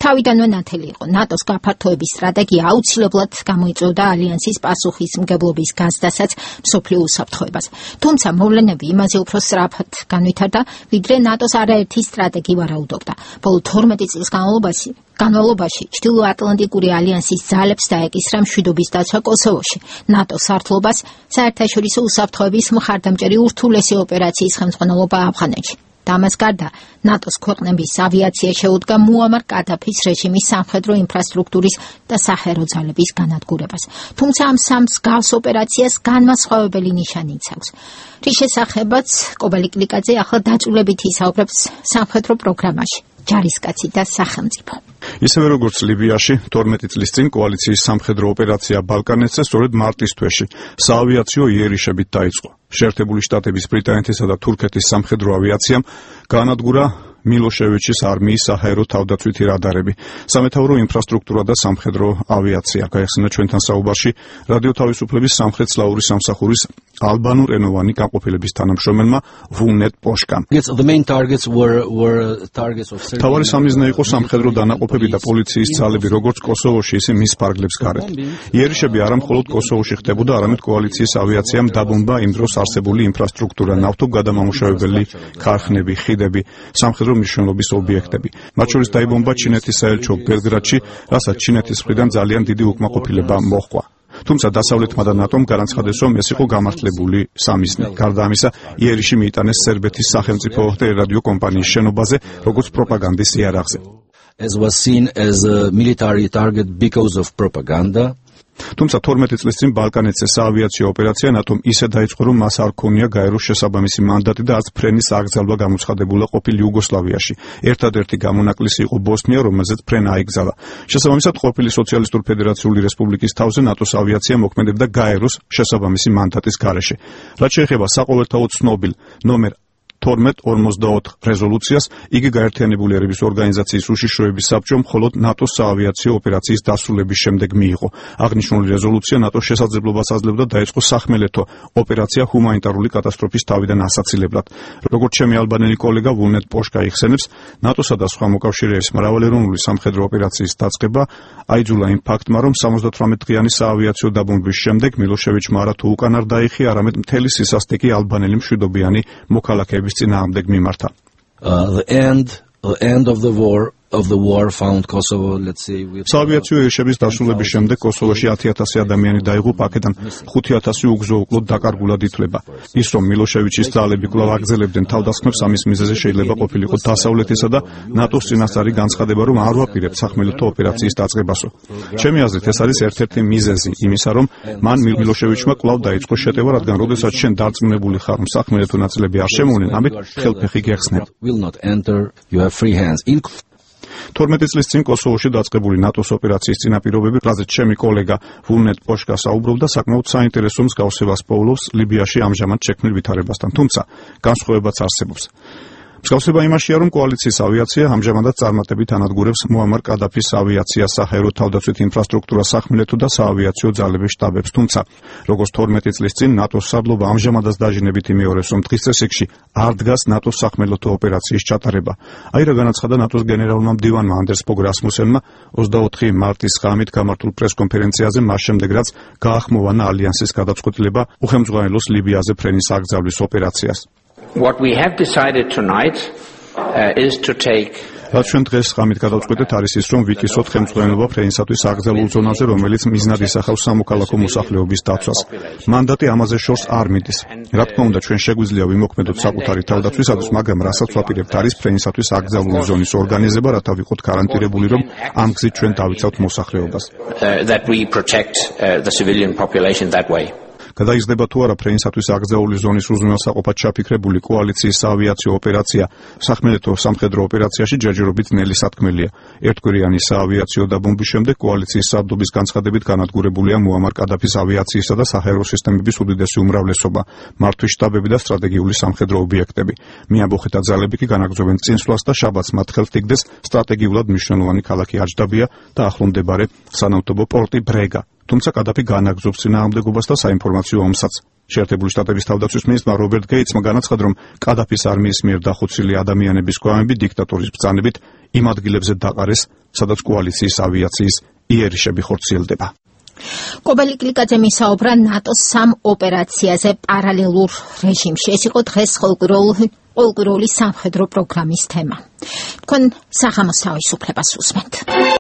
თავიდანვე ნათელი იყო. ნატოს გაფართოების სტრატეგია აუცილებლად გამოიწვევდა ალიანსის პასუხისმგებლობის გაზრდასაც მსოფლიო უსაფრთხოებას. თუმცა მოვლენები იმაზე უფრო სწრაფად განვითარდა, ვიდრე ნატოს არაერთი სტრატეგი ვარაუდობდა. ბოლო 12 წლის განმავლობაში ჩრდილოატლანტიკური ალიანსის ძალებს დაეკისრა მშვიდობის დაცვა კოსოვოში. ნატოს სარდლობას საერთაშორისო უსაფრთხოების მხარდამჭერი ურთულესი ოპერაციის ხელმძღვანელობა ავღანეთში. და ამას გარდა ნატოს ქვეყნების ავიაცია შეუდგა მუამარ კადაფის რეჟიმის სამხედრო ინფრასტრუქტურის და საჰაერო ძალების განადგურებას. თუმცა ამ სამ მსგავს ოპერაციას განმასხვავებელი ნიშანი იცავს. რის შესახებაც კობალი კლიკაძე ახლა დაწვრილებით ისაუბრებს სამხედრო პროგრამაში. ჯარისკაცი და სახელმწიფო. ისევე როგორც ლიბიაში 12 წლის წინ კოალიციის სამხედრო ოპერაცია ბალკანეთზე სწორედ მარტის თვეში საავიაციო იერიშებით დაიწყო. შეერთებული შტატების, ბრიტანეთისა და თურქეთის სამხედრო ავიაციამ გაანადგურა მილოშევიჩის არმიის საჰაერო თავდაცვითი რადარები. სამეთაურო ინფრასტრუქტურა და სამხედრო ავიაცია. გაიხსნა ჩვენთან საუბარში რადიო თავისუფლების სამხრეთ-სლავური სამსახურის ალბანურენოვანი განყოფილების თანამშრომელმა ვუნეტ პოშკამ. თავარი სამიზნე იყო სამხედრო დანაყოფები და პოლიციის ძალები როგორც კოსოვოში, ისე მის ფარგლებს გარეთ. იერიშები არა მხოლოდ კოსოვოში ხდებოდა, არამედ კოალიციის ავიაციამ დაბომბა იმ დროს არსებული ინფრასტრუქტურა, ნავთობგადამამუშავებელი ქარხნები, ხიდები, სამხედრო მნიშვნელობის ობიექტები. მათ შორის დაიბომბა ჩინეთის საელჩო ბელგრადში, რასაც ჩინეთის მხრიდან ძალიან დიდი უკმაყოფილება მოჰყვა. თუმცა დასავლეთმა და ნატომ განაცხადეს, რომ ეს იყო გამართლებული სამიზნე. გარდა ამისა, იერიში მიიტანეს სერბეთის სახელმწიფო რადიო კომპანიის შენობაზე, როგორც პროპაგანდის იარაღზე. თუმცა 12 წლის წინ ბალკანეთზე საავიაციო ოპერაცია ნატომ ისე დაიწყო, რომ მას არ ქონია გაეროს შესაბამისი მანდატი და არც ფრენის აკრძალვა გამოცხადებულა ყოფილ იუგოსლავიაში. ერთადერთი გამონაკლისი იყო ბოსნია, რომელზეც ფრენა აიკრძალა. შესაბამისად, ყოფილი სოციალისტური ფედერაციული რესპუბლიკის თავზე ნატოს ავიაცია მოქმედებდა გაეროს შესაბამისი მანდატის გარეშე. რაც შეეხება საყოველთაოდ ცნობილ ნომერ 1244 რეზოლუციას, იგი გაერთიანებული ერების ორგანიზაციის უშიშროების საბჭომ მხოლოდ ნატოს საავიაციო ოპერაციის დასრულების შემდეგ მიიღო. აღნიშნული რეზოლუცია ნატოს შესაძლებლობას აძლევდა დაეწყო სახმელეთო ოპერაცია ჰუმანიტარული კატასტროფის თავიდან ასაცილებლად. როგორც ჩემი ალბანელი კოლეგა ვუნეტ პოშკა იხსენებს, ნატოსა და სხვა მოკავშირეების მრავალეროვნული სამხედრო ოპერაციის დაწყება აიძულა იმ ფაქტმა, რომ 78 დღიანი საავიაციო დაბომბვის შემდეგ მილოშევიჩმა არა თუ უკან არ დაიხია, არამედ მთელი სისასტიკი ალბანელი მშვიდობიანი მოქალაქეების წინააღმდეგ მიმართა. საავიაციო იერიშების დასრულების შემდეგ კოსოვოში 10,000 ადამიანი დაიღუპა, აქედან 5,000 უგზო-უკლოდ დაკარგულად ითვლება. ის, რომ მილოშევიჩის ძალები კვლავ აგრძელებდნენ თავდასხმებს, ამის მიზეზი შეიძლება ყოფილიყო დასავლეთისა და ნატოს წინასწარი განცხადება, რომ არ ვაპირებთ სახმელეთო ოპერაციის დაწყებასო. ჩემი აზრით, ეს არის ერთ-ერთი მიზეზი იმისა, რომ მან მილოშევიჩმა კვლავ დაიწყო შეტევა, რადგან როდესაც შენ დარწმუნებული ხარ, რომ სახმელეთო ნაწილები არ შემოვლენ, ამით ხელფეხი გეხსნებ. 12 წლის წინ კოსოვოში დაწყებული ნატოს ოპერაციის წინაპირობები, რაზეც ჩემი კოლეგა ვუნეტ პოშკა საუბრობდა, საკმაოდ საინტერესო მსგავსებას პოულობს ლიბიაში ამჟამად შექმნილ ვითარებასთან, თუმცა განსხვავებაც არსებობს. მსგავსება იმაშია, რომ კოალიციის ავიაცია ამჟამადაც წარმატებით ანადგურებს მუამარ კადაფის ავიაციას, საჰაერო თავდაცვითი ინფრასტრუქტურა, სახმელეთო და საავიაციო ძალების შტაბებს, თუმცა როგორც 12 წლის წინ ნატოს სარდლობა ამჟამადაც დაჟინებით იმეორებს, რომ დღის წესრიგში არ დგას ნატოს სახმელეთო ოპერაციის ჩატარება. აი რა განაცხადა ნატოს გენერალურმა მდივანმა ანდერს ფოგ რასმუსენმა 24 მარტის ღამით გამართულ პრესკონფერენციაზე, მას შემდეგ რაც გაახმოვანა ალიანსის გადაწყვეტილება უხელმძღვანელოს ლიბიაზე ფრენის აკრძალვის ოპერაციას. What we have decided tonight is to take რაც ჩვენ დღეს ღამით გადავწყვეტეთ არის ის, რომ ვიკისოთ ხელმძღვანელობა ფრენისათვის აკრძალულ ზონაზე, რომელიც მიზნად ისახავს სამოქალაქო მოსახლეობის დაცვას. მანდატი ამაზე შორს არ მიდის. რა თქმა უნდა, ჩვენ შეგვიძლია ვიმოქმედოთ საკუთარი თავდაცვისათვის, მაგრამ რასაც ვაპირებთ არის ფრენისათვის აკრძალული ზონის ორგანიზება, რათა ვიყოთ გარანტირებული, რომ ამ გზით ჩვენ დავიცავთ მოსახლეობას. გადაიზრდება თუ არა ფრენისათვის აკრძალული ზონის უზრუნველსაყოფად ჩაფიქრებული კოალიციის საავიაციო ოპერაცია სახმელეთო სამხედრო ოპერაციაში ჯერჯერობით ნელი სათქმელია. ერთკვირიანი საავიაციო დაბომბვის შემდეგ კოალიციის სარდლობის განცხადებით განადგურებულია მუამარ კადაფის ავიაციისა და საჰაერო სისტემების უდიდესი უმრავლესობა, მართვის შტაბები და სტრატეგიული სამხედრო ობიექტები. მიამბოხეთა ძალები კი განაგრძობენ წინსვლას და შაბათს მათ ხელთ იგდეს სტრატეგიულად მნიშვნელოვანი ქალაქი აჯდაბია და ახლომდებარე სანავთობო პორტი ბრეგა. თუმცა კადაფი განაგრძობს წინააღმდეგობას და საინფორმაციო ომსაც. შეერთებული შტატების თავდაცვის მინისტრმა რობერტ გეიტსმა განაცხადა, რომ კადაფის არმიის მიერ დახოცილი ადამიანების გვამები დიქტატორის ბრძანებით იმ ადგილებზე დაყარეს, სადაც კოალიციის ავიაციის იერიშები ხორციელდება. კობელი კლიკაძე მისაუბრა ნატოს 3 ოპერაციაზე პარალელურ რეჟიმში. ეს იყო დღეს ყოველკვირეული სამხედრო პროგრამის თემა. თქვენ საღამოს თავისუფლებას უსმენთ.